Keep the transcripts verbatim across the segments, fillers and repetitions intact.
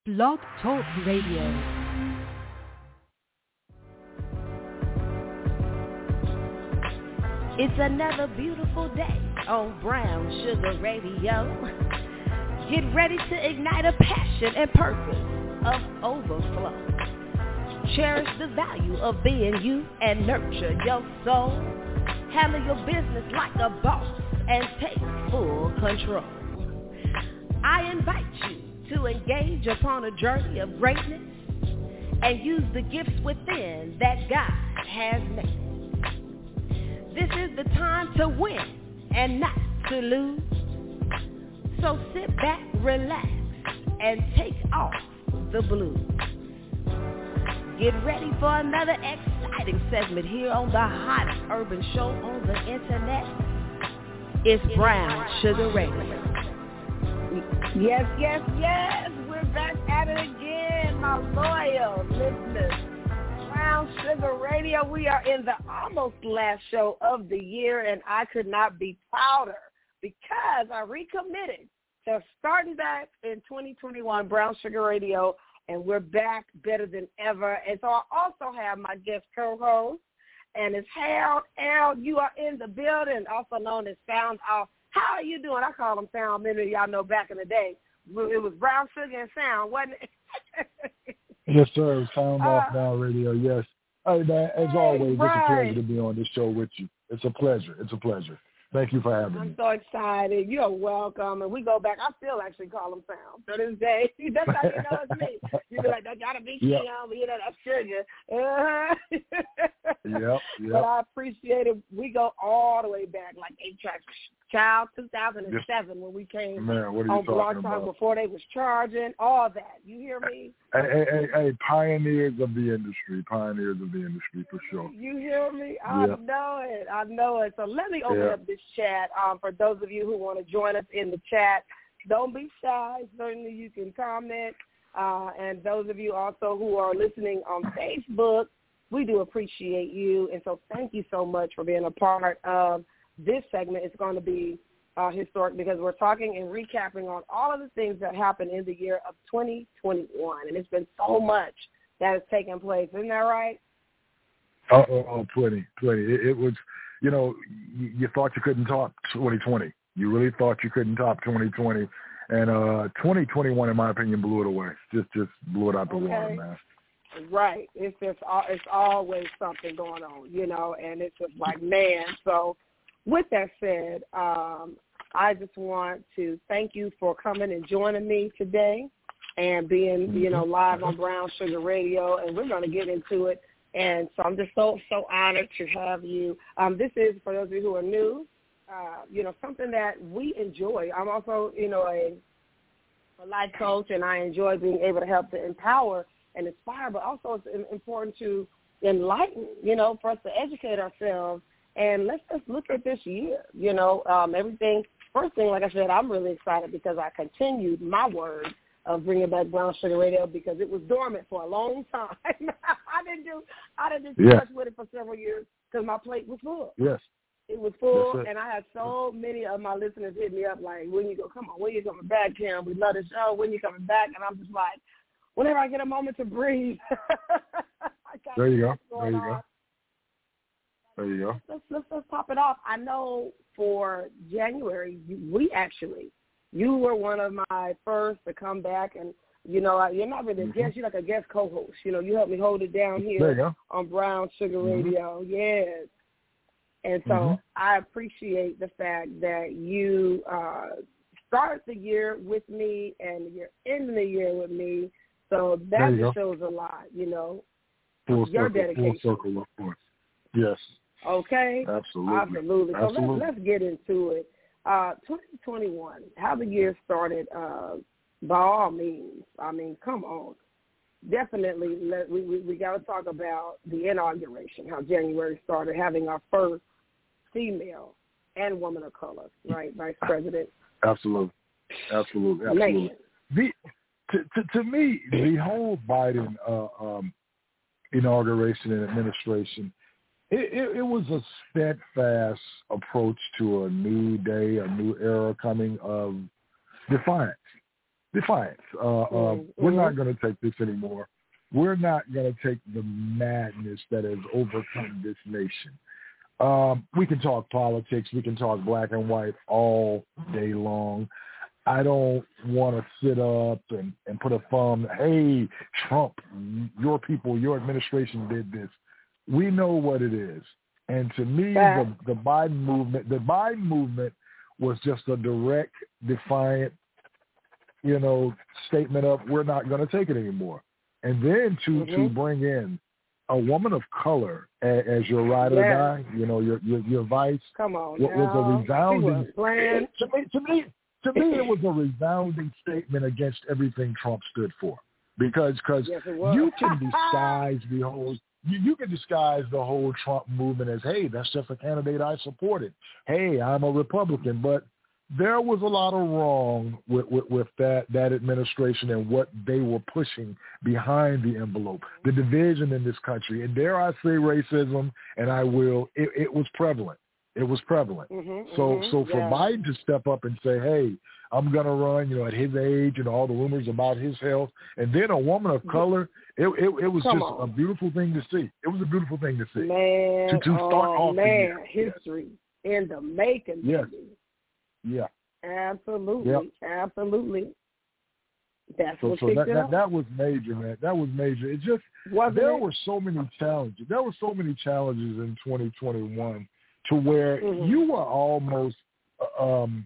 Blog Talk Radio. It's another beautiful day on Brown Sugar Radio. Get ready to ignite a passion and purpose of overflow. Cherish the value of being you and nurture your soul. Handle your business like a boss and take full control. I invite you to engage upon a journey of greatness and use the gifts within that God has made. This is the time to win and not to lose. So sit back, relax, and take off the blues. Get ready for another exciting segment here on the hottest urban show on the internet. It's Brown Sugar Radio. Yes, yes, yes. We're back at it again, my loyal listeners. Brown Sugar Radio. We are in the almost last show of the year, and I could not be prouder because I recommitted to starting back in twenty twenty-one, Brown Sugar Radio, and we're back better than ever. And so I also have my guest co-host, and it's Harold. Harold, you are in the building, also known as Sound Off. How are you doing? I call him Sound. Many of y'all know back in the day, it was Brown Sugar and Sound, wasn't it? Yes, sir. Sound Off uh, Now Radio, yes. Hey, man, as hey, always, right. It's a pleasure to be on this show with you. It's a pleasure. It's a pleasure. Thank you for having I'm me. so excited. You're welcome. And we go back. I still actually call him Sound to this day. That's how you know it's me. You be like, that gotta be yep. Keon, but you know, that's Sugar. Uh-huh. Yep, yep. But I appreciate it. We go all the way back, like eight tracks. Child, two thousand seven, yes. When we came Man, what are you on Blog talking Talk about? Before they was charging, all that. You hear me? Hey, hey, hey, hey, pioneers of the industry, pioneers of the industry for sure. You hear me? I yep. know it. I know it. So let me open yep. up this chat um, for those of you who want to join us in the chat. Don't be shy. Certainly you can comment. Uh, and those of you also who are listening on Facebook, we do appreciate you. And so thank you so much for being a part of this segment. Is going to be uh, historic because we're talking and recapping on all of the things that happened in the year of twenty twenty-one. And it's been so much that has taken place. Isn't that right? Oh, oh, oh plenty, plenty. It, it was, you know, you, you thought you couldn't top twenty twenty. You really thought you couldn't top twenty twenty. And uh, twenty twenty-one, in my opinion, blew it away. Just just blew it out the okay. water, man. Right. It's just it's always something going on, you know, and it's just like, man. So with that said, um, I just want to thank you for coming and joining me today and being, you know, live on Brown Sugar Radio, and we're going to get into it. And so I'm just so, so honored to have you. Um, this is, for those of you who are new, uh, you know, something that we enjoy. I'm also, you know, a, a life coach, and I enjoy being able to help to empower and inspire, but also it's important to enlighten, you know, for us to educate ourselves. And let's just look at this year, you know, um, everything. First thing, like I said, I'm really excited because I continued my word of bringing back Brown Sugar Radio because it was dormant for a long time. I didn't do I didn't do too yeah. much with it for several years because my plate was full. Yes. It was full, yes, and I had so many of my listeners hit me up like, when you go, come on, when you coming back, Kim? We love the show. When you coming back? And I'm just like, whenever I get a moment to breathe. There you go. There you on. go. There you go. Let's, let's, let's pop it off. I know for January, we actually, you were one of my first to come back, and, you know, you're not really a mm-hmm. guest. You're like a guest co-host. You know, you helped me hold it down here on Brown Sugar mm-hmm. Radio. Yes. And so mm-hmm. I appreciate the fact that you uh, start the year with me and you're ending the year with me. So that just shows a lot, you know, full your circle, dedication. Full circle, of course. Yes. Okay? Absolutely. Absolutely. So Absolutely. Let's, let's get into it. Uh, twenty twenty-one, how the year started, uh, by all means. I mean, come on. Definitely, let, we, we, we got to talk about the inauguration, how January started, having our first female and woman of color, right, Vice President. Absolutely. Absolutely. Absolutely. The, to, to, to me, the whole Biden uh, um, inauguration and administration, it, it, it was a steadfast approach to a new day, a new era coming of defiance. defiance. Uh, mm-hmm. uh, we're not going to take this anymore. We're not going to take the madness that has overcome this nation. Um, we can talk politics. We can talk black and white all day long. I don't want to sit up and, and put a thumb, hey, Trump, your people, your administration did this. We know what it is. And to me, the, the Biden movement, the Biden movement was just a direct, defiant, you know, statement of we're not going to take it anymore. And then to, mm-hmm. to bring in a woman of color as, as your ride or die, you know, your your, your vice, Come on, was, was a resounding. Was to me, to me, to me, it was a resounding statement against everything Trump stood for, because because yes, you can disguise the whole. You, you can disguise the whole Trump movement as, hey, that's just a candidate I supported. Hey, I'm a Republican. But there was a lot of wrong with, with, with that, that administration and what they were pushing behind the envelope, the division in this country. And dare I say racism, and I will, it, it was prevalent. It was prevalent. Mm-hmm, so mm-hmm, so for yeah. Biden to step up and say, hey, I'm going to run, you know, at his age and all the rumors about his health, and then a woman of color, it it, it was Come just on. a beautiful thing to see. It was a beautiful thing to see. Man, to, to start oh, off man, the history in the making. Yes. Baby. Yeah. Absolutely. Yep. Absolutely. That's so, what so that, that, that was major, man. That was major. It just, Wasn't there it? were so many challenges. There were so many challenges in twenty twenty-one to where mm-hmm. you were almost um,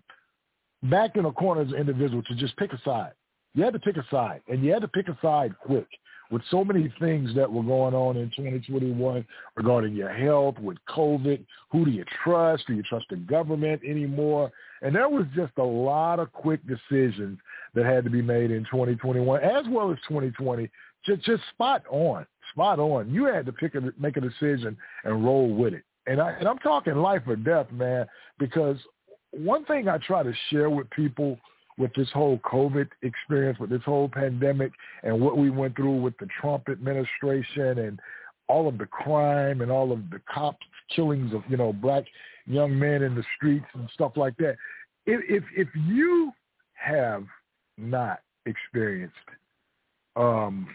back in a corner as an individual to just pick a side. You had to pick a side, and you had to pick a side quick. With so many things that were going on in twenty twenty-one regarding your health, with COVID, who do you trust? Do you trust the government anymore? And there was just a lot of quick decisions that had to be made in twenty twenty-one as well as twenty twenty. Just, just spot on, spot on. You had to pick a, make a decision and roll with it. And, I, and I'm talking life or death, man, because one thing I try to share with people with this whole COVID experience, with this whole pandemic and what we went through with the Trump administration and all of the crime and all of the cops killings of, you know, black young men in the streets and stuff like that. If if, if you have not experienced um,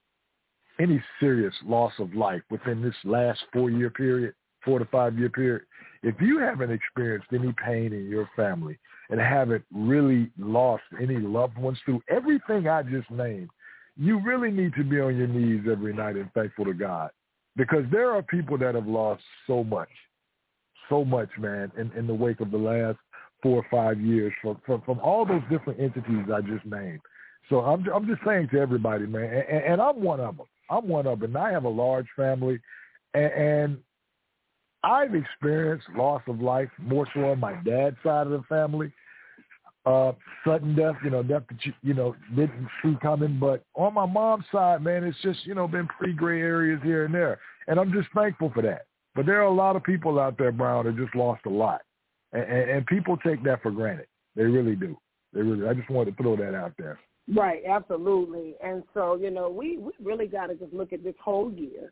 any serious loss of life within this last four-year period, four to five-year period, if you haven't experienced any pain in your family and haven't really lost any loved ones through everything I just named, you really need to be on your knees every night and thankful to God, because there are people that have lost so much, so much, man, in, in the wake of the last four or five years from, from, from all those different entities I just named. So I'm, I'm just saying to everybody, man, and, and I'm one of them. I'm one of them. And I have a large family, and, and I've experienced loss of life more so on my dad's side of the family, uh, sudden death, you know, death that you, you know, didn't see coming. But on my mom's side, man, it's just, you know, been pretty gray areas here and there. And I'm just thankful for that. But there are a lot of people out there, Brown, that just lost a lot. And, and, and people take that for granted. They really do. They really. I just wanted to throw that out there. Right, absolutely. And so, you know, we, we really got to just look at this whole year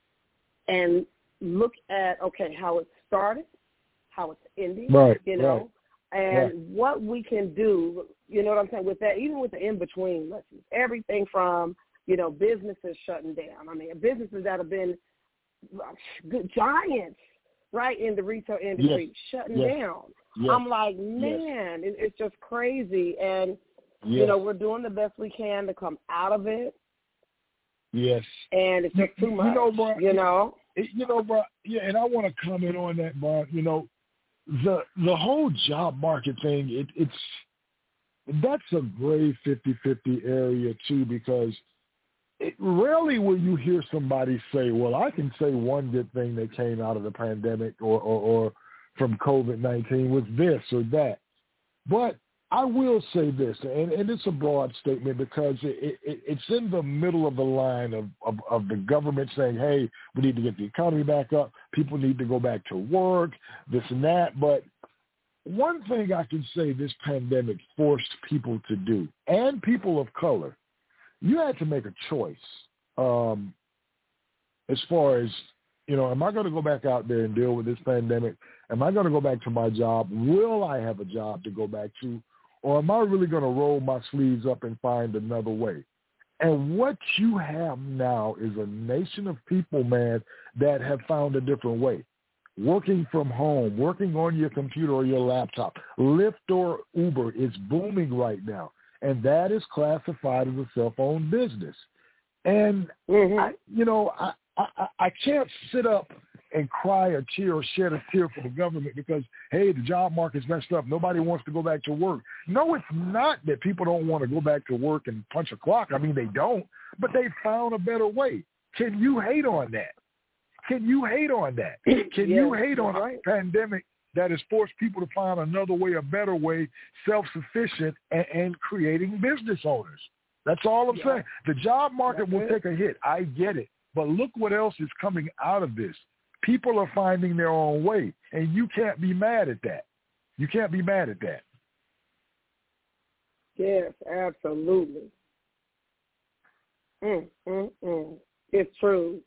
and look at, okay, how it started, how it's ending, right, you know, right, and right. what we can do, you know what I'm saying, with that, even with the in-between lessons, everything from, you know, businesses shutting down. I mean, businesses that have been good giants, right, in the retail industry, yes. shutting yes. down. Yes. I'm like, man, yes. it, it's just crazy. And, yes. you know, we're doing the best we can to come out of it. Yes. And it's just too much, you know, bro, you know. It, you know, bro, yeah, and I want to comment on that, bro. You know, the the whole job market thing, it, it's that's a gray fifty-fifty area, too, because it, rarely will you hear somebody say, well, I can say one good thing that came out of the pandemic or, or, or from COVID nineteen was this or that. But I will say this, and, and it's a broad statement because it, it, it's in the middle of the line of, of, of the government saying, hey, we need to get the economy back up. People need to go back to work, this and that. But one thing I can say this pandemic forced people to do, and people of color, you had to make a choice um, as far as, you know, am I going to go back out there and deal with this pandemic? Am I going to go back to my job? Will I have a job to go back to? or am I really going to roll my sleeves up and find another way? And what you have now is a nation of people, man, that have found a different way. Working from home, working on your computer or your laptop. Lyft or Uber is booming right now, and that is classified as a cell phone business. And, mm-hmm. I, you know, I, I, I can't sit up and cry or tear or shed a tear for the government because, hey, the job market's messed up. Nobody wants to go back to work. No, it's not that people don't want to go back to work and punch a clock. I mean, they don't, but they found a better way. Can you hate on that? Can you hate on that? Can yeah, you hate on right. a pandemic that has forced people to find another way, a better way, self-sufficient, and, and creating business owners? That's all I'm yeah. saying. The job market That's will it. take a hit. I get it. But look what else is coming out of this. People are finding their own way, and you can't be mad at that. You can't be mad at that. Yes, absolutely. Mm, mm, mm. It's true.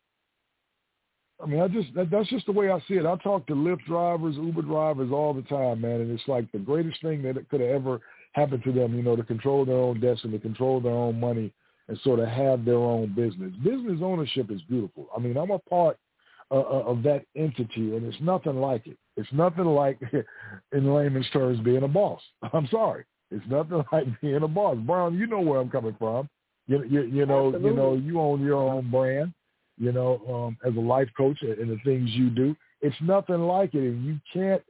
I mean, I just that, that's just the way I see it. I talk to Lyft drivers, Uber drivers all the time, man, and it's like the greatest thing that could have ever happened to them, you know, to control their own destiny, to control their own money, and sort of have their own business. Business ownership is beautiful. I mean, I'm a part uh, of that entity, and it's nothing like it. It's nothing like, in layman's terms, being a boss. I'm sorry. It's nothing like being a boss. Brown, you know where I'm coming from. You, you, you know, Absolutely. you know, you own your own brand. You know, um, as a life coach and the things you do, it's nothing like it. And you can't,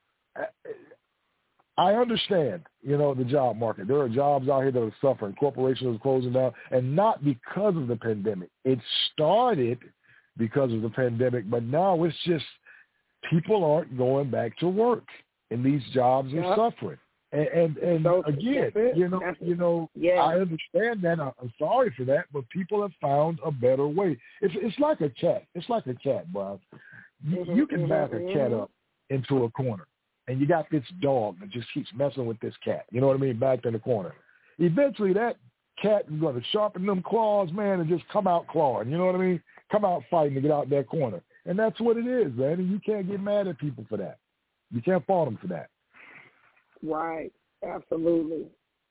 I understand, you know, the job market. There are jobs out here that are suffering. Corporations are closing down, and not because of the pandemic. It started because of the pandemic, but now it's just people aren't going back to work, and these jobs are yep. suffering. And and, and so, again, you know, that's you know, yeah. I understand that. I'm sorry for that, but people have found a better way. It's it's like a cat. It's like a cat, Bob. You, mm-hmm, you can mm-hmm, back a mm-hmm. cat up into a corner, and you got this dog that just keeps messing with this cat. You know what I mean? Back in the corner. Eventually, that cat is going to sharpen them claws, man, and just come out clawing. You know what I mean? Come out fighting to get out that corner, and that's what it is, man. And you can't get mad at people for that. You can't fault them for that. Right. Absolutely.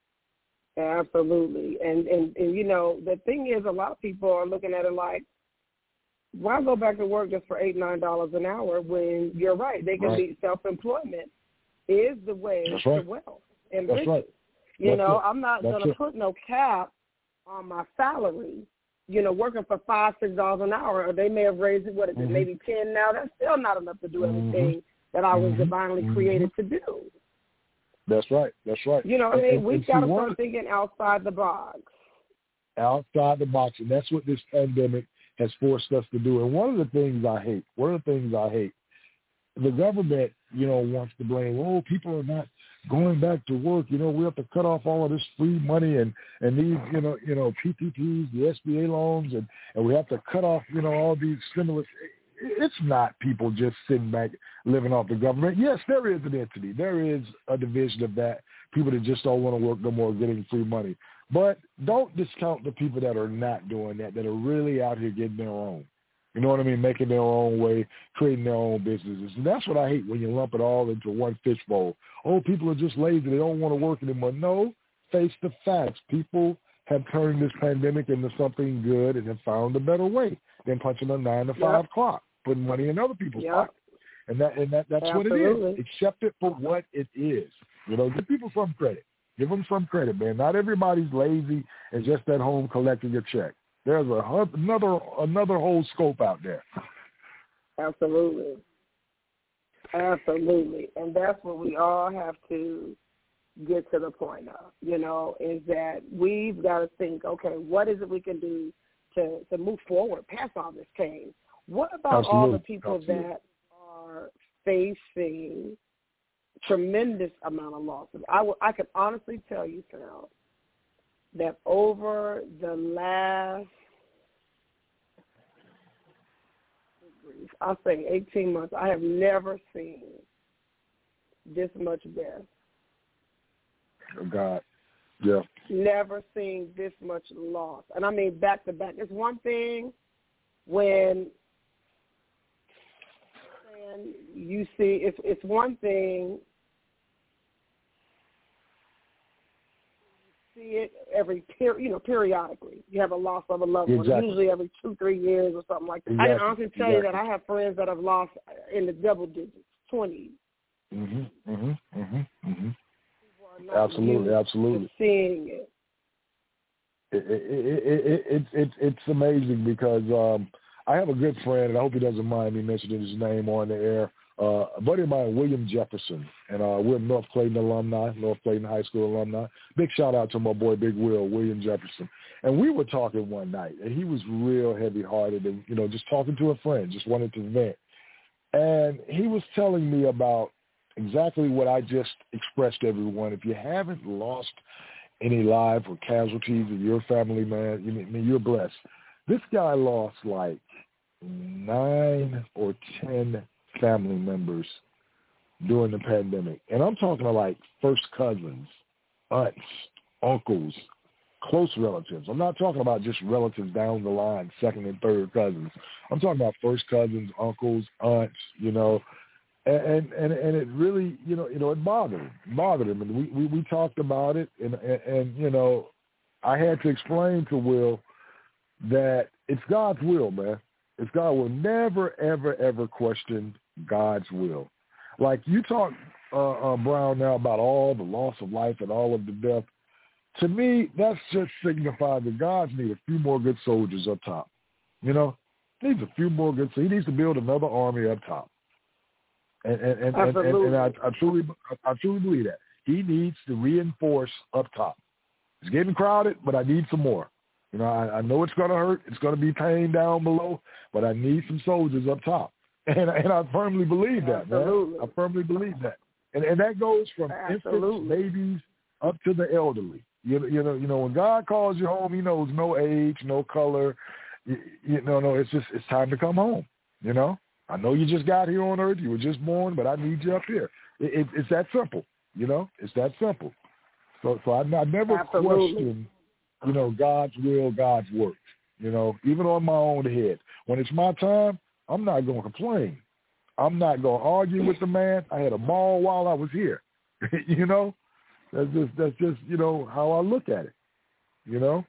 Absolutely. And, and, and, you know, the thing is a lot of people are looking at it like, why go back to work just for eight dollars, nine dollars an hour when you're right. They can right. be self-employment is the way That's to right. wealth. And That's right. You That's know, it. I'm not going to put no cap on my salary, you know, working for five, six dollars an hour, or they may have raised it, what is it, mm-hmm. maybe ten now. That's still not enough to do everything mm-hmm. that I was mm-hmm. divinely mm-hmm. created to do. That's right. That's right. You know what I mean? We've got to start what? thinking outside the box. Outside the box. And that's what this pandemic has forced us to do. And one of the things I hate, one of the things I hate, the government, you know, wants to blame, oh, people are not going back to work. You know, we have to cut off all of this free money and, and these, you know, you know, P P Ps, the S B A loans, and, and we have to cut off, you know, all these stimulus. It's not people just sitting back living off the government. Yes, there is an entity. There is a division of that. People that just don't want to work no more getting free money. But don't discount the people that are not doing that, that are really out here getting their own. You know what I mean? Making their own way, creating their own businesses. And that's what I hate when you lump it all into one fishbowl. Oh, people are just lazy. They don't want to work anymore. No, face the facts. People have turned this pandemic into something good and have found a better way than punching a nine to five yep. clock, putting money in other people's yep. pockets. And that and that that's Absolutely. what it is. Accept it for what it is. You know, give people some credit. Give them some credit, man. Not everybody's lazy and just at home collecting a check. There's a another another whole scope out there. Absolutely. Absolutely. And that's what we all have to get to the point of, you know, is that we've got to think, okay, what is it we can do to, to move forward past all this pain? What about Absolutely. all the people Absolutely. that are facing tremendous amount of losses? I, w- I can honestly tell you, Phil, that over the last, I'll say eighteen months, I have never seen this much death. Oh, God. Yeah. Never seen this much loss. And I mean back to back. It's one thing when you see, it's, it's one thing see it every per, you know, periodically. You have a loss of a loved one, exactly. usually every two, three years or something like that. Exactly. I can honestly tell exactly. you that I have friends that have lost in the double digits, twenties. Mhm, mhm, mhm, mhm. People are not Absolutely, used absolutely. to seeing it. It, it, it, it, it, it, it's amazing because um, I have a good friend, and I hope he doesn't mind me mentioning his name on the air. Uh, a buddy of mine, William Jefferson, and uh, we're North Clayton alumni, North Clayton High School alumni. Big shout out to my boy, Big Will, William Jefferson. And we were talking one night, and he was real heavy-hearted and, you know, just talking to a friend, just wanted to vent. And he was telling me about exactly what I just expressed to everyone. If you haven't lost any lives or casualties in your family, man, you mean, you're blessed. This guy lost like nine or ten family members during the pandemic. And I'm talking about like first cousins, aunts, uncles, close relatives. I'm not talking about just relatives down the line, second and third cousins. I'm talking about first cousins, uncles, aunts, you know, and and and it really, you know, you know, it bothered him, it bothered him. And we, we, we talked about it, and, and, and, you know, I had to explain to Will that it's God's will, man. It's God will never, ever, ever question God's will. Like you talk, uh, uh, Brown, now about all the loss of life and all of the death. To me, that's just signifying that God's need a few more good soldiers up top. You know, he needs a few more good. So he needs to build another army up top. And and and, and, and, and I, I truly, I truly believe that he needs to reinforce up top. It's getting crowded, but I need some more. You know, I, I know it's going to hurt. It's going to be pain down below, but I need some soldiers up top. And, and I firmly believe that, Absolutely. man. I firmly believe that. And and that goes from Absolutely. infants, babies, up to the elderly. You, you know, you know, when God calls you home, he knows no age, no color. You, you know, no, it's just, it's time to come home, you know. I know you just got here on earth. You were just born, but I need you up here. It, it, it's that simple, you know. It's that simple. So, so I, I never Absolutely. question, you know, God's will, God's work. You know, even on my own head. When it's my time, I'm not going to complain. I'm not going to argue with the man. I had a ball while I was here. You know, that's just that's just you know how I look at it. You know.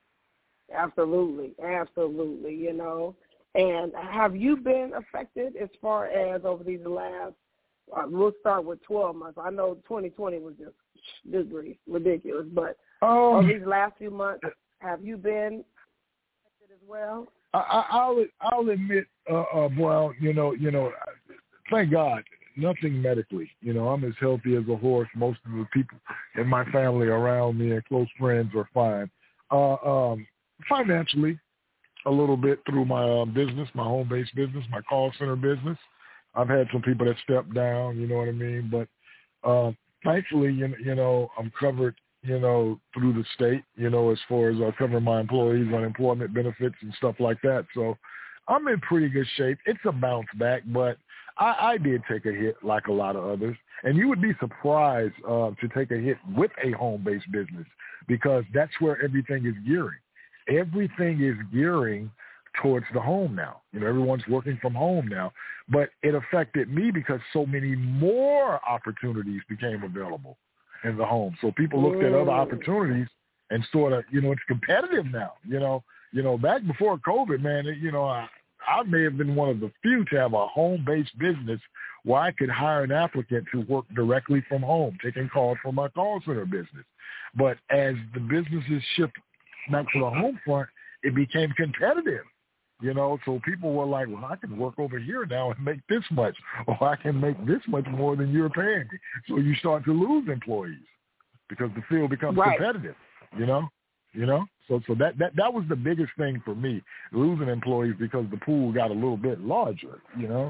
Absolutely, absolutely. You know, and have you been affected as far as over these last? Uh, we'll start with twelve months. I know twenty twenty was just good grief, ridiculous, but um, over these last few months, have you been affected as well? I, I, I'll I'll admit, uh, uh, Brown. You know, you know, thank God, nothing medically. You know, I'm as healthy as a horse. Most of the people in my family around me and close friends are fine. Uh, um, financially, a little bit through my um, business, my home-based business, my call center business. I've had some people that stepped down. You know what I mean? But uh, thankfully, you, you know, I'm covered. You know, through the state, you know, as far as uh, covering my employees' unemployment benefits and stuff like that. So I'm in pretty good shape. It's a bounce back, but I, I did take a hit like a lot of others. And you would be surprised uh, to take a hit with a home-based business because that's where everything is gearing. Everything is gearing towards the home now. You know, everyone's working from home now. But it affected me because so many more opportunities became available in the home. So people looked at other opportunities and sort of, you know, it's competitive now. You know, you know, back before COVID, man, it, you know, I, I may have been one of the few to have a home-based business where I could hire an applicant to work directly from home, taking calls from my call center business. But as the businesses shift back to the home front, it became competitive. You know, so people were like, well, I can work over here now and make this much, or I can make this much more than you're paying me. So you start to lose employees because the field becomes right. competitive, you know, you know. So so that, that, that was the biggest thing for me, losing employees because the pool got a little bit larger, you know.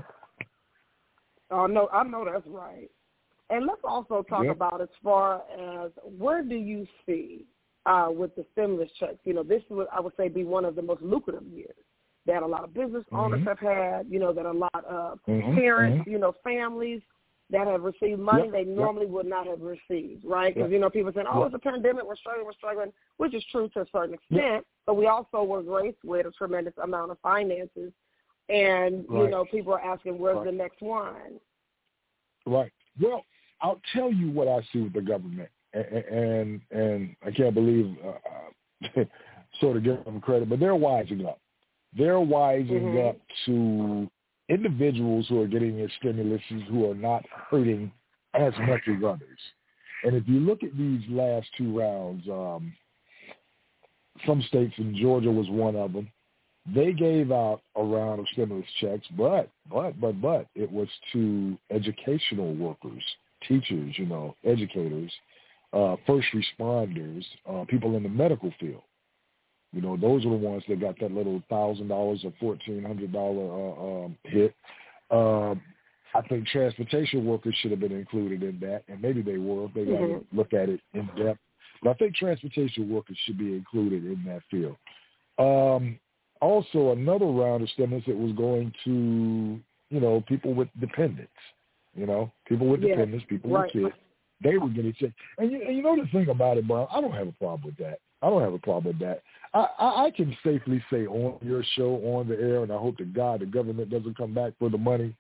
Oh, no, I know that's right. And let's also talk yep. about as far as where do you see uh, with the stimulus checks? You know, this would, I would say, be one of the most lucrative years that a lot of business owners mm-hmm. have had, you know, that a lot of mm-hmm. parents, mm-hmm. you know, families that have received money yep. they normally yep. would not have received, right? Because, yep. you know, people saying, oh, yep. it's a pandemic, we're struggling, we're struggling, which is true to a certain extent, yep. but we also were graced with a tremendous amount of finances. And, right. you know, people are asking, where's right. the next one? Right. Well, I'll tell you what I see with the government. and and, and I can't believe uh, sort of give them credit, but they're wising up. They're wising mm-hmm. up to individuals who are getting their stimulus who are not hurting as much as others. And if you look at these last two rounds, um, some states, and Georgia was one of them, they gave out a round of stimulus checks, but, but, but, but it was to educational workers, teachers, you know, educators, uh, first responders, uh, people in the medical field. You know, those are the ones that got that little one thousand dollars or fourteen hundred dollars uh, um, hit. Uh, I think transportation workers should have been included in that, and maybe they were. They got mm-hmm. to look at it in depth. But I think transportation workers should be included in that field. Um, also, another round of stimulus that was going to, you know, people with dependents, you know, people with yeah. dependents, people right. with kids. They were getting sick. And you, and you know the thing about it, Brown, I don't have a problem with that. I don't have a problem with that. I, I, I can safely say on your show, on the air, and I hope to God the government doesn't come back for the money.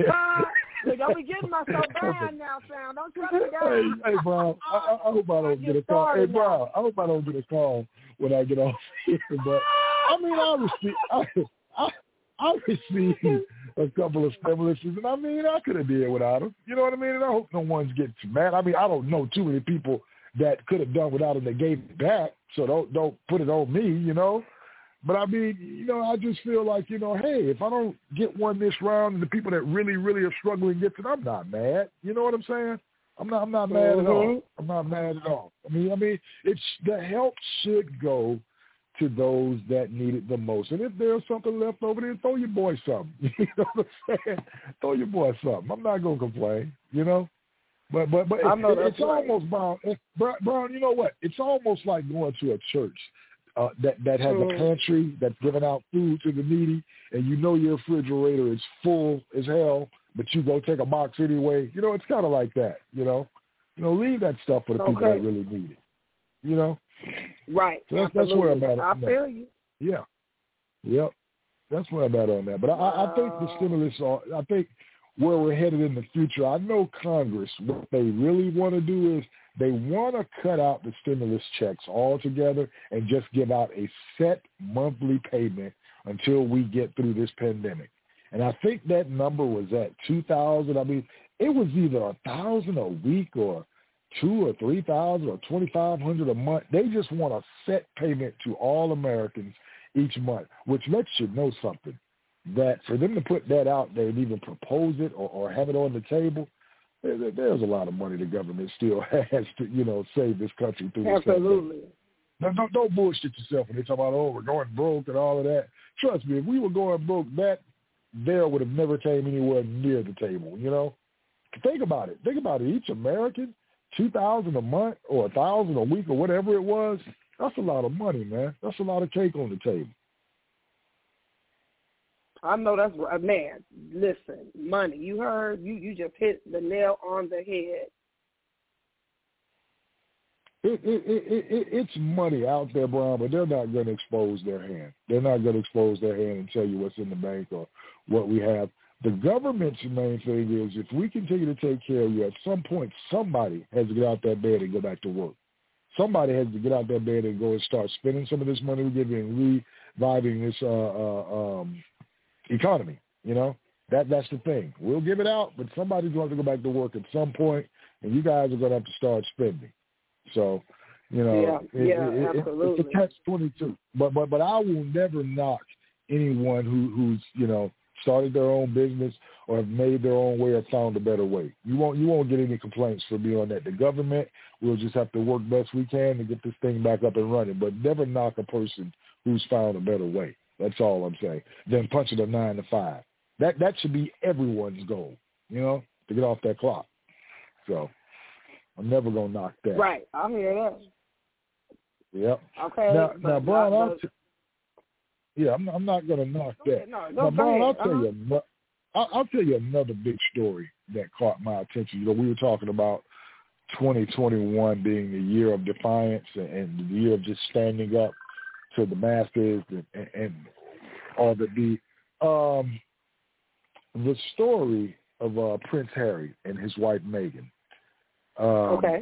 Don't be getting myself bad now, Sam. Don't cut me down. Hey, hey Brown, I, I hope I don't get a call. Hey, Brown, I hope I don't get a call when I get off here. But, I mean, I receive, I, I, I received a couple of stimuluses, and I mean, I could have did without them. You know what I mean? And I hope no one's getting mad. I mean, I don't know too many people that could have done without them that gave it back, so don't don't put it on me, you know. But I mean, you know, I just feel like, you know, hey, if I don't get one this round, and the people that really, really are struggling get it, I'm not mad. You know what I'm saying? I'm not. I'm not mad mm-hmm. at all. I'm not mad at all. I mean, I mean, it's the help should go to those that need it the most. And if there's something left over there, throw your boy something. You know what I'm saying? Throw your boy something. I'm not gonna complain. You know. But but but it, it, it's right. almost Brown. Brown, you know what? It's almost like going to a church uh, that that has mm. a pantry that's giving out food to the needy, and you know your refrigerator is full as hell, but you go take a box anyway. You know, it's kind of like that. You know, you know, leave that stuff for the okay. people that really need it. You know, right? So that's, that's where I'm at. I feel you. Yeah, yep. That's where I'm at on that. But I, uh, I think the stimulus. Are, I think. Where we're headed in the future, I know Congress, what they really want to do is they want to cut out the stimulus checks altogether and just give out a set monthly payment until we get through this pandemic. And I think that number was at two thousand dollars. I mean, it was either one thousand dollars a week or two or three thousand dollars or twenty-five hundred dollars a month. They just want a set payment to all Americans each month, which lets you know something. That for them to put that out there and even propose it or, or have it on the table, there, there's a lot of money the government still has to, you know, save this country through this. Absolutely. Now, don't, don't bullshit yourself when they talk about, oh, we're going broke and all of that. Trust me, if we were going broke, that there would have never came anywhere near the table, you know? Think about it. Think about it. Each American, two thousand dollars a month or one thousand dollars a week or whatever it was, that's a lot of money, man. That's a lot of cake on the table. I know that's right. Man, listen, money. You heard, you, you just hit the nail on the head. It, it, it, it, it's money out there, Brian, but they're not going to expose their hand. They're not going to expose their hand and tell you what's in the bank or what we have. The government's main thing is if we continue to take care of you, at some point somebody has to get out that bed and go back to work. Somebody has to get out that bed and go and start spending some of this money we're giving and reviving this uh, uh, um, economy. You know, that that's the thing. We'll give it out, but somebody's going to have to go back to work at some point, and you guys are going to have to start spending. So, you know, yeah, it, yeah, it, absolutely. it's a catch twenty-two. But but but I will never knock anyone who who's you know started their own business or have made their own way or found a better way. You won't you won't get any complaints from me on that. The government will just have to work best we can to get this thing back up and running. But never knock a person who's found a better way. That's all I'm saying. Then punching a nine to five. That that should be everyone's goal, you know, to get off that clock. So I'm never gonna knock that. Right, I hear that. Yep. Okay. Now, now Brian, not, I'll t- yeah, I'm, I'm not gonna knock go that. Ahead, no, now, Brian, I'll tell uh-huh. you, I'll, I'll tell you another big story that caught my attention. You know, we were talking about twenty twenty-one being the year of defiance and, and the year of just standing up to the masses and, and, and all that be. Um, the story of uh, Prince Harry and his wife Meghan. Um, okay.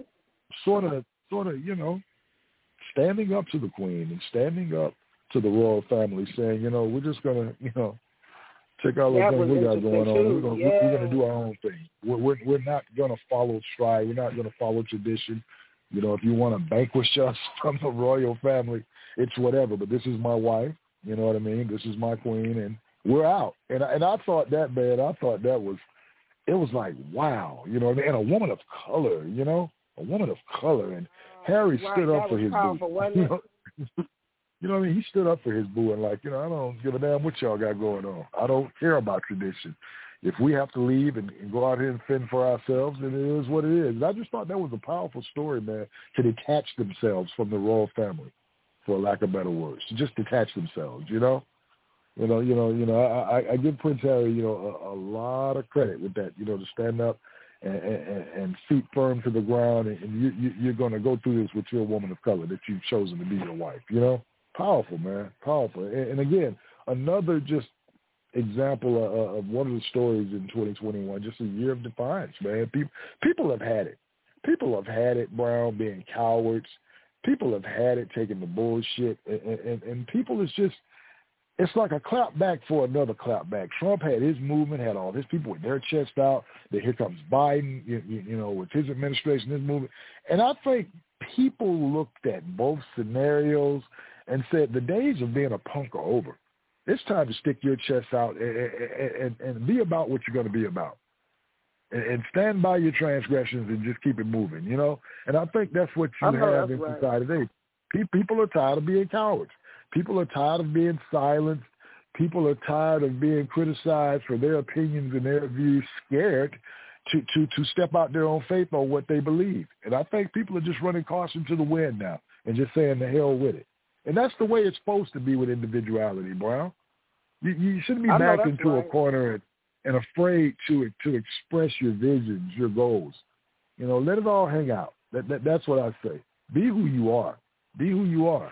sort of, sort of, you know, standing up to the Queen and standing up to the royal family, saying, you know, we're just gonna, you know, take our little thing we got going on. We're gonna, yeah. we're gonna do our own thing. We're, we're we're not gonna follow stride. We're not gonna follow tradition. You know, if you want to vanquish us from the royal family, it's whatever. But this is my wife. You know what I mean? This is my queen, and we're out. And and I thought that, man. I thought that was, it was like, wow. You know what I mean? And a woman of color. You know, a woman of color. And Harry right, stood up for his powerful, boo. You know? You know what I mean? He stood up for his boo and like, you know, I don't give a damn what y'all got going on. I don't care about tradition. If we have to leave and, and go out here and fend for ourselves, then it is what it is. And I just thought that was a powerful story, man, to detach themselves from the royal family, for lack of better words, to just detach themselves, you know? You know, you know, you know, I, I give Prince Harry, you know, a, a lot of credit with that, you know, to stand up and, and, and feet firm to the ground, and, and you, you, you're going to go through this with your woman of color that you've chosen to be your wife, you know? Powerful, man, powerful. And, and again, another just example of, of one of the stories in twenty twenty-one, just a year of defiance, man. People, people have had it. People have had it, Brown, being cowards. People have had it taking the bullshit. And, and, and people is just, it's like a clap back for another clap back. Trump had his movement, had all his people with their chest out. Then here comes Biden, you, you, you know, with his administration, his movement. And I think people looked at both scenarios and said, the days of being a punk are over. It's time to stick your chest out and, and, and be about what you're going to be about. And, and stand by your transgressions and just keep it moving, you know? And I think that's what you have in right. society today. People are tired of being cowards. People are tired of being silenced. People are tired of being criticized for their opinions and their views, scared to, to, to step out their own faith on what they believe. And I think people are just running caution to the wind now and just saying the hell with it. And that's the way it's supposed to be with individuality, Brown. You, you shouldn't be backed into right. a corner and, and afraid to to express your visions, your goals. You know, let it all hang out. That, that That's what I say. Be who you are. Be who you are.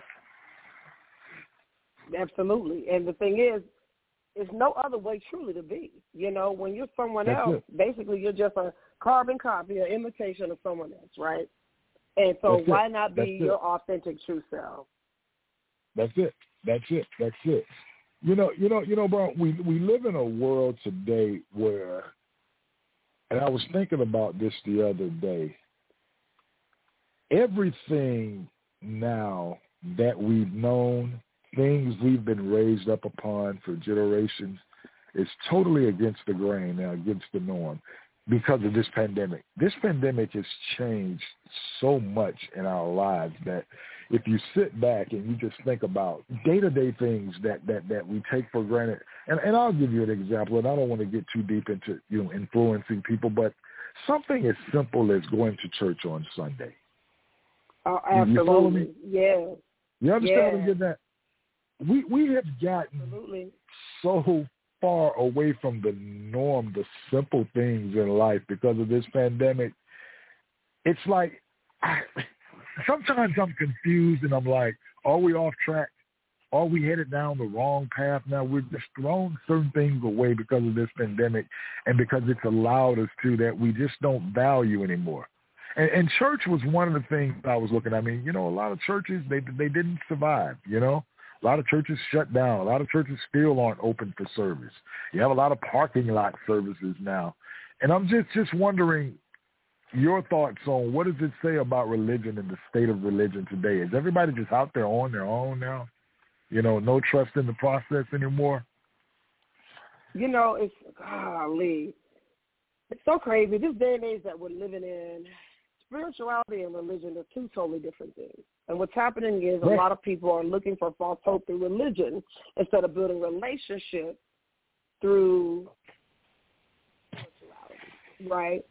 Absolutely. And the thing is, there's no other way truly to be. You know, when you're someone that's else, it. basically you're just a carbon copy, an imitation of someone else, right? And so that's why it. not be that's your it. authentic true self? That's it. That's it. That's it. You know, you know, you know, bro, we we live in a world today where, and I was thinking about this the other day, everything now that we've known, things we've been raised up upon for generations, is totally against the grain now, against the norm, because of this pandemic. This pandemic has changed so much in our lives that if you sit back and you just think about day-to-day things that, that, that we take for granted, and, and I'll give you an example, and I don't want to get too deep into, you know, influencing people, but something as simple as going to church on Sunday. Oh, absolutely. You follow me? Yeah. You understand yeah. what I'm getting at? We, we have gotten absolutely. so far away from the norm, the simple things in life because of this pandemic. It's like, I, sometimes I'm confused and I'm like, are we off track? Are we headed down the wrong path now? We've just thrown certain things away because of this pandemic and because it's allowed us to that we just don't value anymore. And, and church was one of the things I was looking at. I mean, you know, a lot of churches, they they didn't survive, you know. A lot of churches shut down. A lot of churches still aren't open for service. You have a lot of parking lot services now. And I'm just, just wondering your thoughts on what does it say about religion and the state of religion today? Is everybody just out there on their own now? You know, no trust in the process anymore? You know, it's, golly, it's so crazy. This day and age that we're living in, spirituality and religion are two totally different things. And what's happening is a lot of people are looking for false hope through religion instead of building relationships through spirituality, right?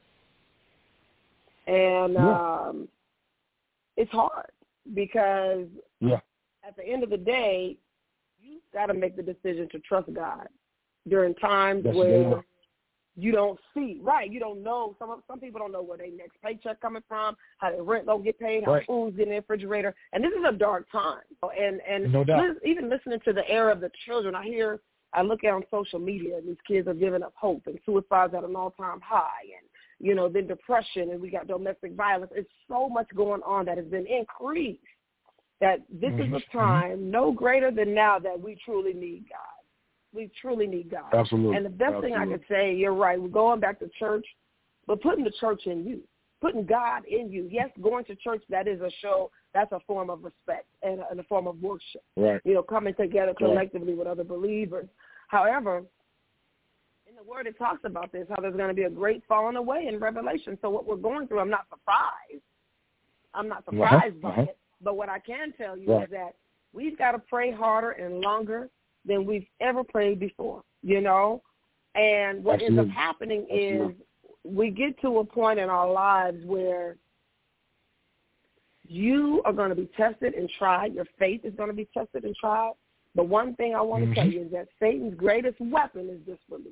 And yeah. um, it's hard because yeah. at the end of the day, you've got to make the decision to trust God during times That's where you don't see, right, you don't know. Some some people don't know where their next paycheck coming from, how their rent don't get paid, how right. food's in the refrigerator. And this is a dark time. And and no doubt. li- even listening to the era of the children, I hear, I look at on social media, and these kids are giving up hope, and suicide's at an all-time high, and you know, then depression, and we got domestic violence. It's so much going on that has been increased that this mm-hmm. is a time no greater than now that we truly need God. We truly need God. Absolutely. And the best Absolutely. thing I could say, you're right, we're going back to church, but putting the church in you, putting God in you. Yes, going to church, that is a show, that's a form of respect and a, and a form of worship. Right. You know, coming together collectively right. with other believers. However, in the Word it talks about this, how there's going to be a great falling away in Revelation. So what we're going through, I'm not surprised. I'm not surprised uh-huh. by Uh-huh. it. But what I can tell you right. is that we've got to pray harder and longer than we've ever prayed before, you know? And what Absolutely. ends up happening Absolutely. is we get to a point in our lives where you are going to be tested and tried. Your faith is going to be tested and tried. But one thing I want mm-hmm. to tell you is that Satan's greatest weapon is disbelief.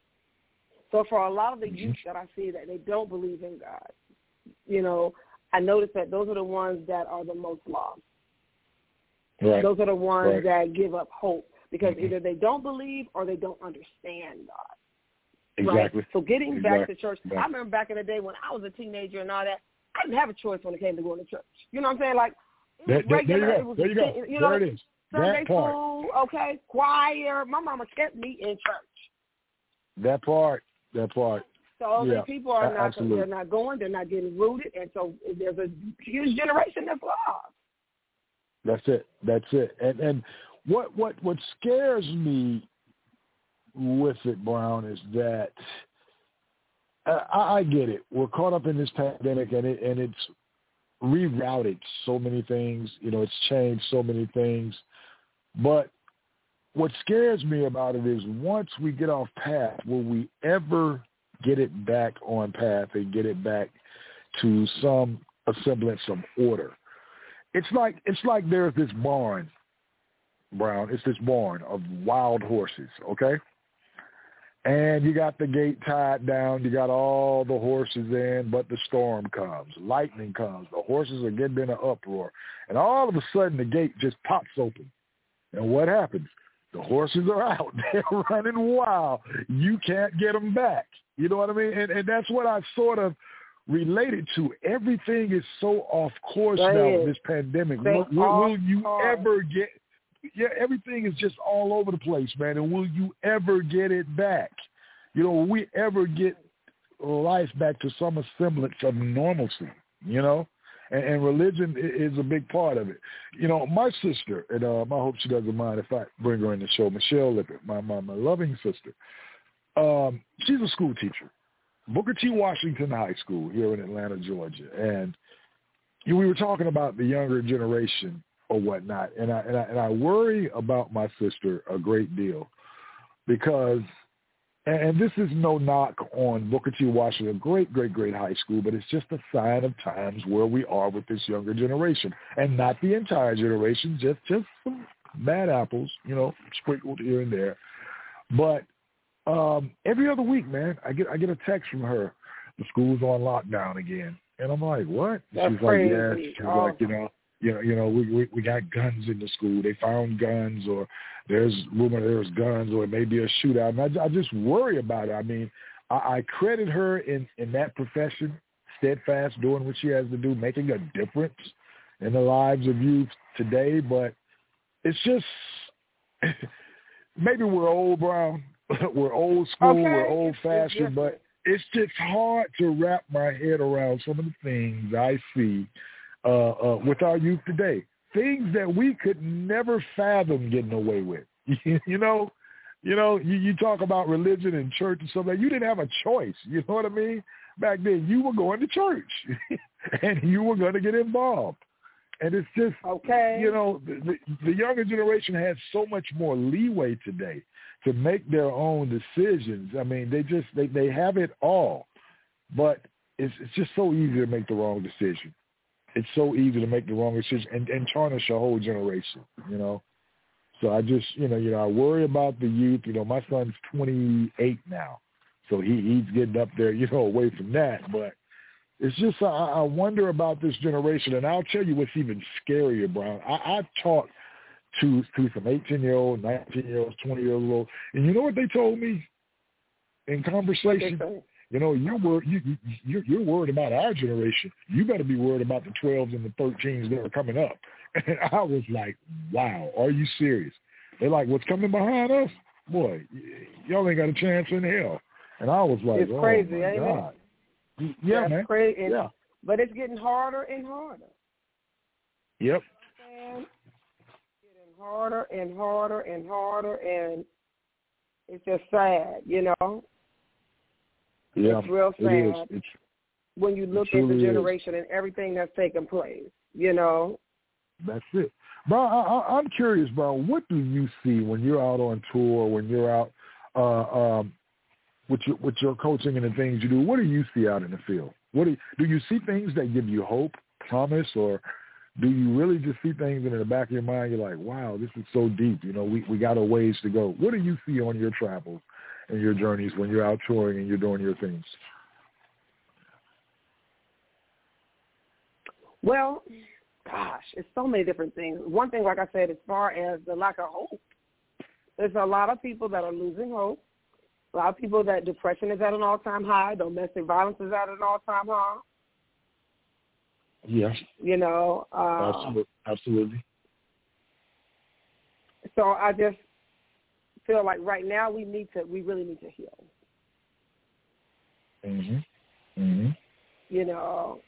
So for a lot of the mm-hmm. youth that I see that they don't believe in God, you know, I notice that those are the ones that are the most lost. Right. Those are the ones right. that give up hope because mm-hmm. either they don't believe or they don't understand God. Exactly. Right? So getting exactly. back to church, exactly. I remember back in the day when I was a teenager and all that, I didn't have a choice when it came to going to church. You know what I'm saying? Like, it was there, regular. there you It go. was, there you go. You know, there it is. Sunday that part. school, okay, choir. My mama kept me in church. That part. That part. So yeah. the people are not, Absolutely. they're not going, they're not getting rooted, and so there's a huge generation that's lost. That's it. That's it. And and what what what scares me with it, Brown, is that uh, I, I get it. We're caught up in this pandemic, and it and it's rerouted so many things. You know, it's changed so many things. But what scares me about it is once we get off path, will we ever get it back on path and get it back to some a semblance of order? It's like it's like there's this barn, Brown. It's this barn of wild horses, okay? And you got the gate tied down. You got all the horses in, but the storm comes. Lightning comes. The horses are getting in an uproar. And all of a sudden, the gate just pops open. And what happens? The horses are out. They're running wild. You can't get them back. You know what I mean? And, and that's what I sort of related to. Everything is so off course that now is. with this pandemic. Will, will, will you course. ever get – yeah, everything is just all over the place, man. And will you ever get it back? You know, will we ever get life back to some semblance of normalcy, you know? And, and religion is a big part of it. You know, my sister, and um, I hope she doesn't mind if I bring her in the show, Michelle Lippert, my, my, my loving sister. Um, she's a school teacher, Booker T. Washington High School here in Atlanta, Georgia. And you know, we were talking about the younger generation or whatnot, and I, and I and I worry about my sister a great deal because, and this is no knock on Booker T. Washington, great, great, great high school, but it's just a sign of times where we are with this younger generation, and not the entire generation, just just some bad apples, you know, sprinkled here and there. But um, every other week, man, I get I get a text from her. The school's on lockdown again, and I'm like, what? That's She's crazy. like, yeah. She's oh. like, you know. You know, you know, we, we we got guns in the school. They found guns, or there's rumor there's guns, or it may be a shootout. And I, I just worry about it. I mean, I, I credit her in, in that profession, steadfast, doing what she has to do, making a difference in the lives of youth today. But it's just maybe we're old, Brown. We're old school. Okay. We're old fashioned, but it's just hard to wrap my head around some of the things I see. Uh, uh, with our youth today, things that we could never fathom getting away with. you know, you know, you, you talk about religion and church and stuff like that. You didn't have a choice. You know what I mean? Back then, you were going to church, and you were going to get involved. And it's just, okay. you know, the, the, the younger generation has so much more leeway today to make their own decisions. I mean, they just they, they have it all, but it's it's just so easy to make the wrong decision. It's so easy to make the wrong decision and, and tarnish a whole generation, you know. So I just, you know, you know, I worry about the youth. You know, my son's twenty-eight now, so he, he's getting up there, you know, away from that. But it's just, I, I wonder about this generation. And I'll tell you what's even scarier, Brown. I, I've talked to, to some eighteen-year-olds, nineteen-year-olds, twenty-year-olds, and you know what they told me in conversation? You know, you're worried, you, you, you're worried about our generation. You better be worried about the twelves and the thirteens that are coming up. And I was like, wow, are you serious? They're like, what's coming behind us? Boy, y'all ain't got a chance in hell. And I was like, it's oh, crazy, my ain't God. It? Yeah, That's man. Crazy. Yeah. But it's getting harder and harder. Yep. And getting harder and harder and harder, and it's just sad, you know? Yeah, it's real sad it is. It's, when you look at the is. generation and everything that's taking place, you know? That's it. Bro, I, I, I'm curious, bro, what do you see when you're out on tour, when you're out uh, um, with your, with your coaching and the things you do? What do you see out in the field? What do you, do you see things that give you hope, promise, or do you really just see things and in the back of your mind you're like, wow, this is so deep, you know, we, we got a ways to go? What do you see on your travels and your journeys when you're out touring and you're doing your things? Well, gosh, it's so many different things. One thing, like I said, as far as the lack of hope, there's a lot of people that are losing hope. A lot of people that depression is at an all-time high. Domestic violence is at an all-time high. Yes. You know. Uh, Absolutely. Absolutely. So I just feel like right now we need to, we really need to heal. Mm-hmm. Mm-hmm. You know.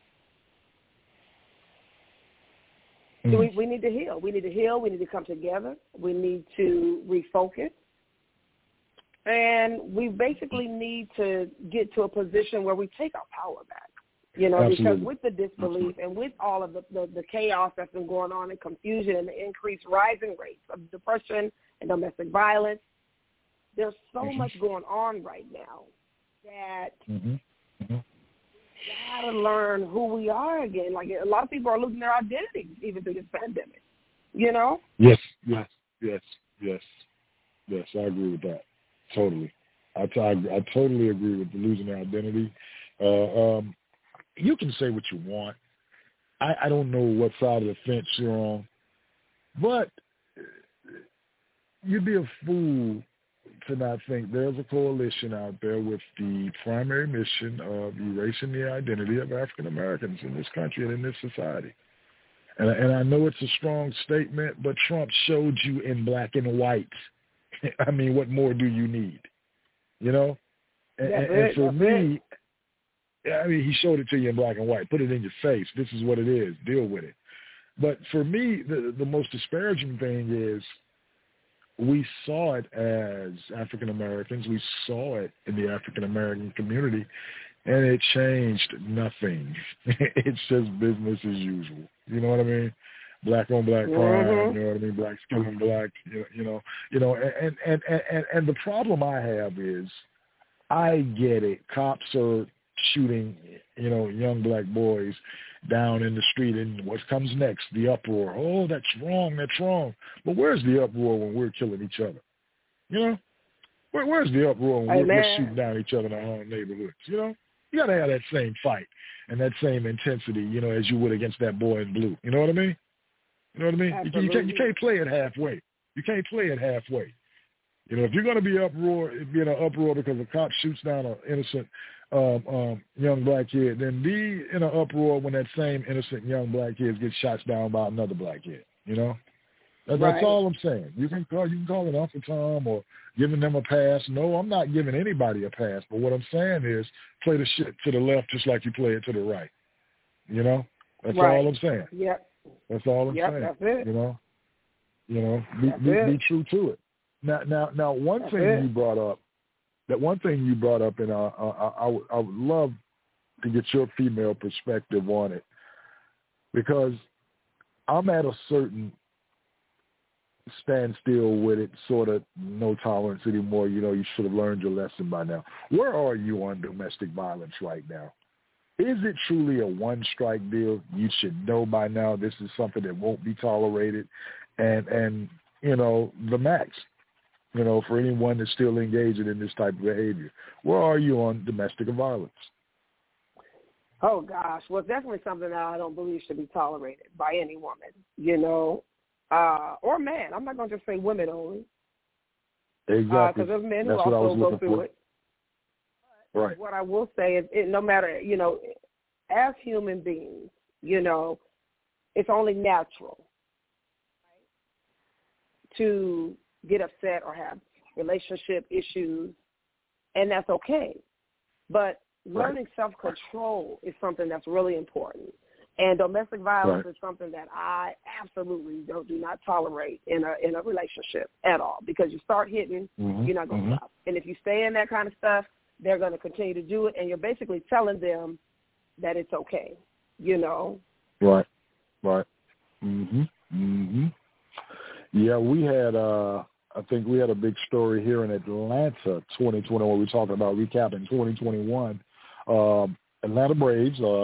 Mm-hmm. So we, we need to heal. We need to heal. We need to come together. We need to refocus. And we basically need to get to a position where we take our power back, you know, Absolutely. because with the disbelief and with all of the, the, the chaos that's been going on and confusion and the increased rising rates of depression and domestic violence, there's so mm-hmm. much going on right now that mm-hmm. Mm-hmm. we got to learn who we are again. Like a lot of people are losing their identity even through this pandemic, you know? Yes, yes, yes, yes, yes, I agree with that. Totally. I, t- I, I totally agree with the losing their identity. Uh, um, you can say what you want. I, I don't know what side of the fence you're on, but you'd be a fool to not think there's a coalition out there with the primary mission of erasing the identity of African Americans in this country and in this society. And, and I know it's a strong statement, but Trump showed you in black and white. I mean, what more do you need? You know? And, and, and for me, I mean, he showed it to you in black and white. Put it in your face. This is what it is. Deal with it. But for me, the, the most disparaging thing is we saw it as African Americans. We saw it in the African American community, and it changed nothing. It's just business as usual. You know what I mean? Black on black crime, mm-hmm. you know what I mean? Black killing black, you know, you know, you know, and, and, and, and, and the problem I have is I get it. Cops are shooting, you know, young black boys down in the street, and what comes next? The uproar. Oh, that's wrong, that's wrong. But where's the uproar when we're killing each other? You know? Where, where's the uproar when we're, we're shooting down each other in our own neighborhoods? You know? You got to have that same fight and that same intensity, you know, as you would against that boy in blue. You know what I mean? You know what I mean? You, you, can't, you can't play it halfway. You can't play it halfway. You know, if you're going to be uproar, be in an uproar because a cop shoots down an innocent um, um, young black kid, then be in an uproar when that same innocent young black kid gets shot down by another black kid. You know, that, right. That's all I'm saying. You can call, you can call it Uncle Tom or giving them a pass. No, I'm not giving anybody a pass. But what I'm saying is, play the shit to the left just like you play it to the right. You know, that's right. all I'm saying. Yep. That's all I'm yep, saying. That's it. You know, you know, be, that's be, it. be true to it. Now, now, now, one that's thing it. you brought up, that one thing you brought up, and I, I, I, would, I would love to get your female perspective on it, because I'm at a certain standstill with it, sort of no tolerance anymore. You know, you should have learned your lesson by now. Where are you on domestic violence right now? Is it truly a one-strike deal? You should know by now this is something that won't be tolerated, and, and you know, the max, you know, for anyone that's still engaging in this type of behavior. Where are you on domestic violence? Oh, gosh. Well, it's definitely something that I don't believe should be tolerated by any woman, you know, uh, or man. I'm not going to just say women only. Exactly. Because uh, there's men That's who also go through for. it. Right. What I will say is, it, no matter, you know, as human beings, you know, it's only natural, right, to get upset or have relationship issues, and that's okay. But learning right. self-control is something that's really important. And domestic violence right. is something that I absolutely don't, do not tolerate in a in a relationship at all, because you start hitting, mm-hmm. you're not going to mm-hmm. stop. And if you stay in that kind of stuff, they're going to continue to do it, and you're basically telling them that it's okay, you know. Right, right. Mhm, mhm. Yeah, we had. Uh, I think we had a big story here in Atlanta, twenty twenty-one. We were talking about recapping twenty twenty-one. Um, Atlanta Braves. Uh,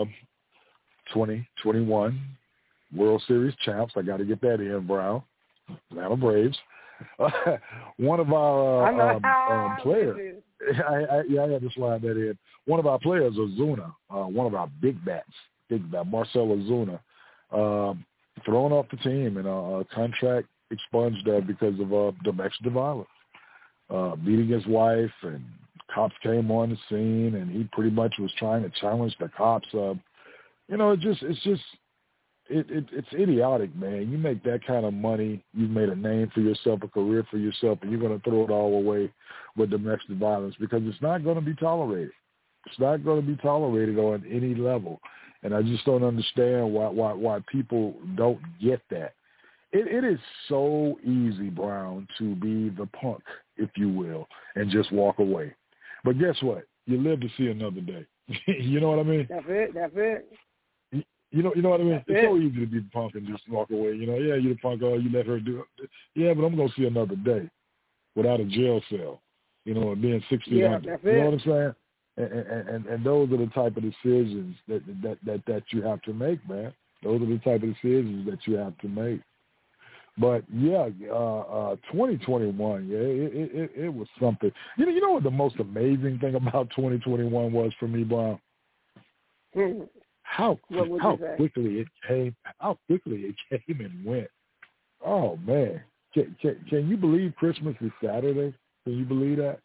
twenty twenty-one World Series champs. I got to get that in, Brown. Atlanta Braves. Uh, one of our uh, um, um, players, I, I, yeah, I had to slide that in. One of our players, Ozuna, uh, one of our big bats, big bat, Marcell Ozuna, um, thrown off the team and a uh, contract expunged uh, because of uh, domestic violence, uh, beating his wife, and cops came on the scene, and he pretty much was trying to challenge the cops. Uh, You know, it just it's just it, it it's idiotic, man. You make that kind of money, you've made a name for yourself, a career for yourself, and you're going to throw it all away with domestic violence, because it's not going to be tolerated. It's not going to be tolerated on any level, and I just don't understand why why why people don't get that. It, it is so easy, Brown, to be the punk, if you will, and just walk away. But guess what? You live to see another day. You know what I mean? That's it. That's it. You know, you know what I mean? That's it's it. so easy to be the punk and just walk away. You know, yeah, you're the punk. Oh, you let her do it. Yeah, but I'm gonna see another day without a jail cell. You know, and being six feet yeah, under. that's You it. know what I'm saying? And, and and and those are the type of decisions that that that that you have to make, man. Those are the type of decisions that you have to make. But yeah, uh, uh, twenty twenty-one, yeah, it, it, it, it was something. You know, you know what the most amazing thing about twenty twenty-one was for me, Brown? Mm-hmm. How how quickly it came, how quickly it came and went. Oh man, can, can can you believe Christmas is Saturday? Can you believe that?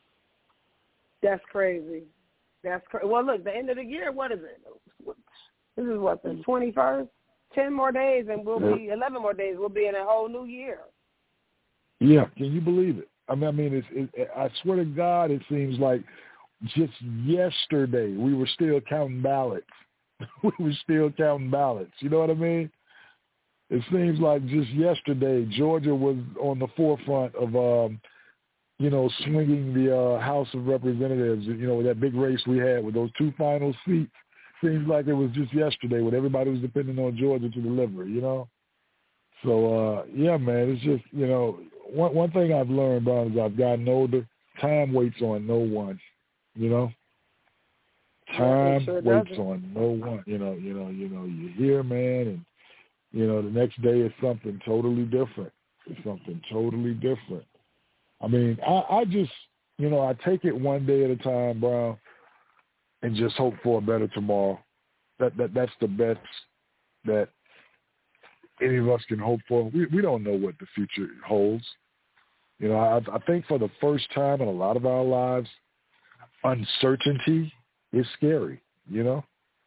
That's crazy. That's crazy. Well, look, the end of the year. What is it? This is what, the twenty-first. Ten more days, and we'll be eleven more days. We'll be in a whole new year. Yeah, can you believe it? I mean, I mean, it's, it, I swear to God, it seems like just yesterday we were still counting ballots. we were still counting ballots. You know what I mean? It seems like just yesterday Georgia was on the forefront of, um, you know, swinging the uh, House of Representatives. You know, that big race we had with those two final seats. Seems like it was just yesterday when everybody was depending on Georgia to deliver, you know? So, uh, yeah, man, it's just, you know, one one thing I've learned, Brown, is I've gotten older. Time waits on no one, you know? Time sure waits doesn't. on no one. You know, you know, you know, you're here, man, and, you know, the next day is something totally different. It's something totally different. I mean, I, I just, you know, I take it one day at a time, Brown, and just hope for a better tomorrow. That that that's the best that any of us can hope for. We we don't know what the future holds. You know, I, I think for the first time in a lot of our lives, uncertainty is scary. You know.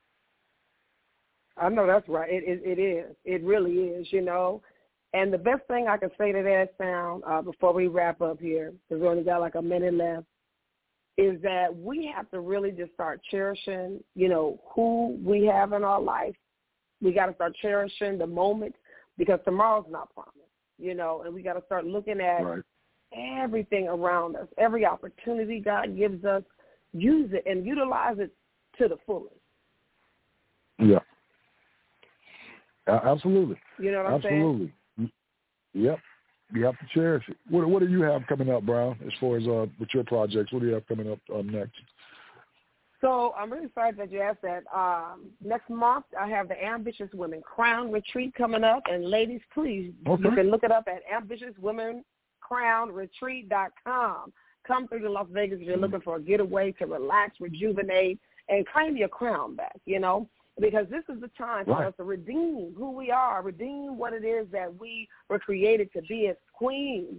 I know that's right. It it, it is. It really is. You know. And the best thing I can say to that, Sound, uh, before we wrap up here, because we only got like a minute left, is that we have to really just start cherishing, you know, who we have in our life. We got to start cherishing the moment, because tomorrow's not promised, you know, and we got to start looking at right. everything around us, every opportunity God gives us, use it and utilize it to the fullest. Yeah. Uh, absolutely. You know what I'm absolutely. saying? Yep. You have to cherish it. What, what do you have coming up, Brown, as far as uh, with your projects? What do you have coming up um, next? So I'm really excited that you asked that. Um, next month, I have the Ambitious Women Crown Retreat coming up. And ladies, please, okay. you can look it up at ambitious women crown retreat dot com. Come through to Las Vegas if you're mm-hmm. looking for a getaway to relax, rejuvenate, and claim your crown back, you know, because this is the time for right. us to redeem who we are, redeem what it is that we were created to be as queens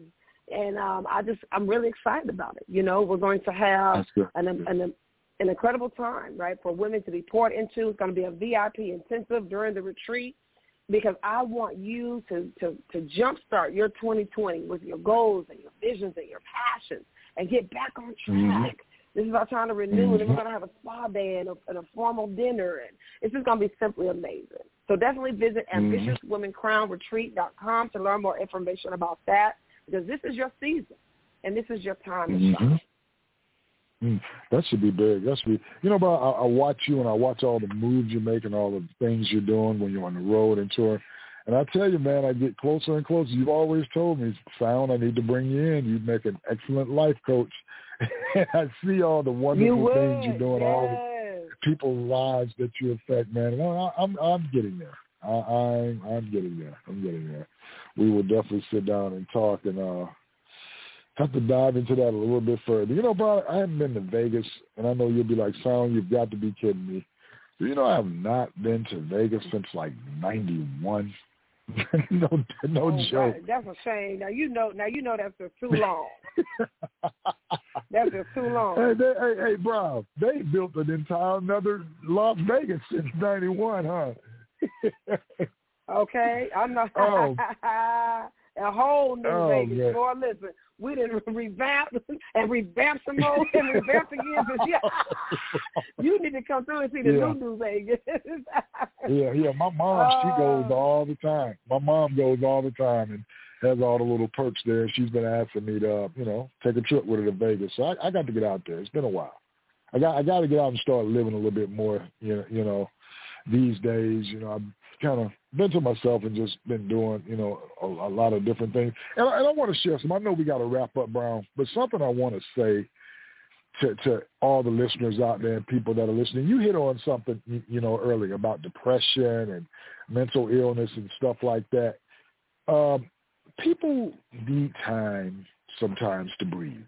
And um, I just, I'm really excited about it. You know, we're going to have an, an, an, an incredible time, right, for women to be poured into. It's going to be a V I P intensive during the retreat because I want you to, to, to jumpstart your twenty twenty with your goals and your visions and your passions and get back on track. Mm-hmm. This is our time to renew, mm-hmm. and then we're going to have a spa day and a, and a formal dinner, and it's just going to be simply amazing. So definitely visit mm-hmm. ambitious women crown retreat dot com to learn more information about that, because this is your season, and this is your time to mm-hmm. shine. Mm, that should be big. That should be, you know, but I, I watch you and I watch all the moves you make and all the things you're doing when you're on the road and touring. And I tell you, man, I get closer and closer. You've always told me, Sound, I need to bring you in. You make an excellent life coach. I see all the wonderful you things you're doing, yes. all the people's lives that you affect, man. And I, I'm I'm getting there. I, I'm I'm getting there. I'm getting there. We will definitely sit down and talk and uh, have to dive into that a little bit further. You know, Brian, I haven't been to Vegas, and I know you'll be like, Sound, you've got to be kidding me. Do you know I have not been to Vegas since like ninety-one? no, no oh, joke. God, that's a shame. Now you know. Now you know that's just too long. That's just too long. Hey, they, hey, hey, bro, they built an entire another Las Vegas since ninety-one, huh? Okay, I'm not. Oh. A whole new oh, Vegas. man. Boy, listen, we didn't revamp and revamp some more and revamp again. Yeah. You need to come through and see the yeah. new new Vegas. yeah, yeah. My mom, uh, she goes all the time. My mom goes all the time and has all the little perks there. She's been asking me to, you know, take a trip with her to Vegas. So I, I got to get out there. It's been a while. I got I got to get out and start living a little bit more. You know, you know, these days, you know, I've kind of been to myself and just been doing, you know, a, a lot of different things. And I, and I want to share some. I know we got to wrap up, Brown, but something I want to say to, to all the listeners out there and people that are listening. You hit on something, you, you know, earlier about depression and mental illness and stuff like that. Um, people need time sometimes to breathe,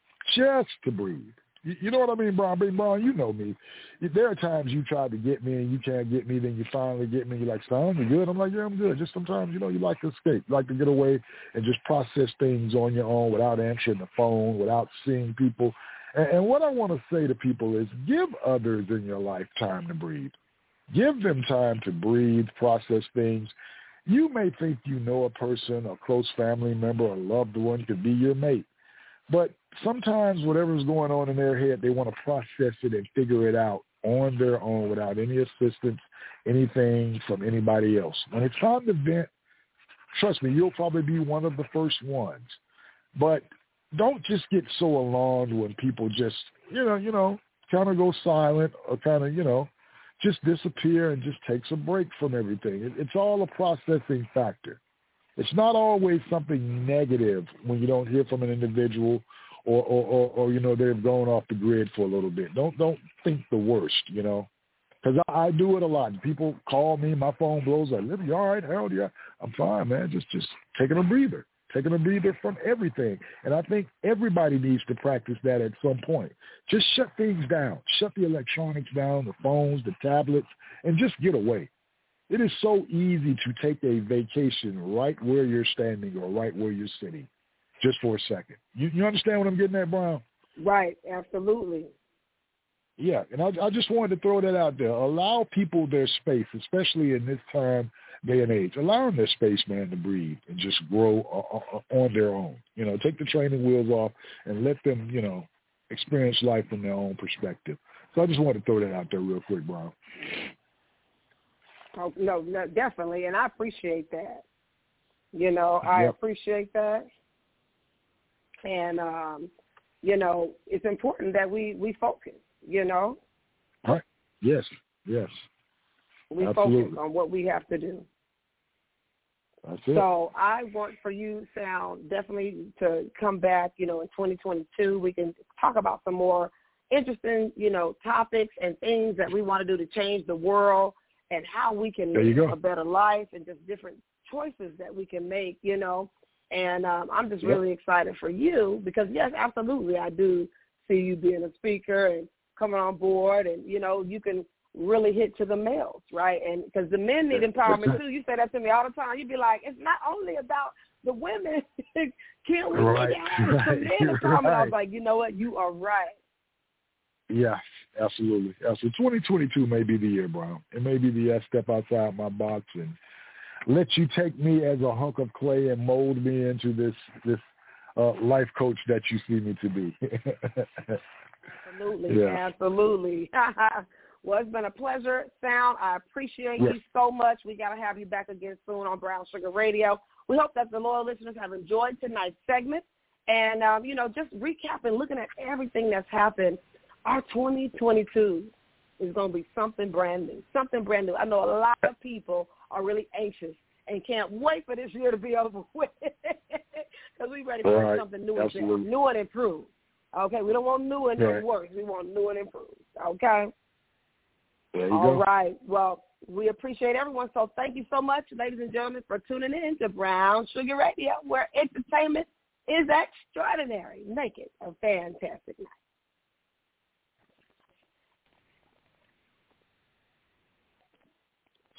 just to breathe. You know what I mean, Brian? Big Brian, you know me. There are times you try to get me and you can't get me, then you finally get me. You're like, Son, you good? I'm like, yeah, I'm good. Just sometimes, you know, you like to escape, you like to get away and just process things on your own without answering the phone, without seeing people. And, and what I want to say to people is give others in your life time to breathe. Give them time to breathe, process things. You may think you know a person, a close family member, a loved one, could be your mate. But sometimes whatever's going on in their head, they want to process it and figure it out on their own without any assistance, anything from anybody else. When it's time to vent, trust me, you'll probably be one of the first ones. But don't just get so alarmed when people just, you know, you know, kind of go silent or kind of, you know, just disappear and just takes a break from everything. It, it's all a processing factor. It's not always something negative when you don't hear from an individual or, or, or, or you know, they've gone off the grid for a little bit. Don't don't think the worst, you know, because I, I do it a lot. People call me, my phone blows up. You all right? Hell yeah. I'm fine, man. Just just taking a breather, taking a breather from everything. And I think everybody needs to practice that at some point. Just shut things down. Shut the electronics down, the phones, the tablets, and just get away. It is so easy to take a vacation right where you're standing or right where you're sitting just for a second. You, you understand what I'm getting at, Brown? Right, absolutely. Yeah, and I, I just wanted to throw that out there. Allow people their space, especially in this time, day and age. Allow them their space, man, to breathe and just grow uh, on their own. You know, take the training wheels off and let them, you know, experience life from their own perspective. So I just wanted to throw that out there real quick, Brown. Oh, no, no, definitely, and I appreciate that. You know, I yep. appreciate that, and um, you know, it's important that we, we focus. You know, right? Yes, yes. We Absolutely. focus on what we have to do. That's it. So I want for you, Sound, definitely to come back. You know, in twenty twenty-two, we can talk about some more interesting, you know, topics and things that we want to do to change the world. And how we can there live a better life and just different choices that we can make, you know. And um, I'm just yep. really excited for you because, yes, absolutely, I do see you being a speaker and coming on board. And, you know, you can really hit to the males, right? And because the men need empowerment, too. You say that to me all the time. You'd be like, it's not only about the women, can't we right. get right. some men to come? And I was right. like, you know what? You are right. Yes, absolutely. So twenty twenty-two may be the year, Brown. It may be the year I step outside my box and let you take me as a hunk of clay and mold me into this this uh, life coach that you see me to be. Absolutely, yeah. absolutely. Well, it's been a pleasure, Sound. I appreciate yes. you so much. We got to have you back again soon on Brown Sugar Radio. We hope that the loyal listeners have enjoyed tonight's segment. And, um, you know, just recapping, looking at everything that's happened, our twenty twenty-two is going to be something brand new, something brand new. I know a lot of people are really anxious and can't wait for this year to be over with because we're ready for right. something new Absolutely. and new and improved. Okay, we don't want new and right. worse. We want new and improved. Okay? There you All go. right. Well, we appreciate everyone. So thank you so much, ladies and gentlemen, for tuning in to Brown Sugar Radio, where entertainment is extraordinary. Make it a fantastic night.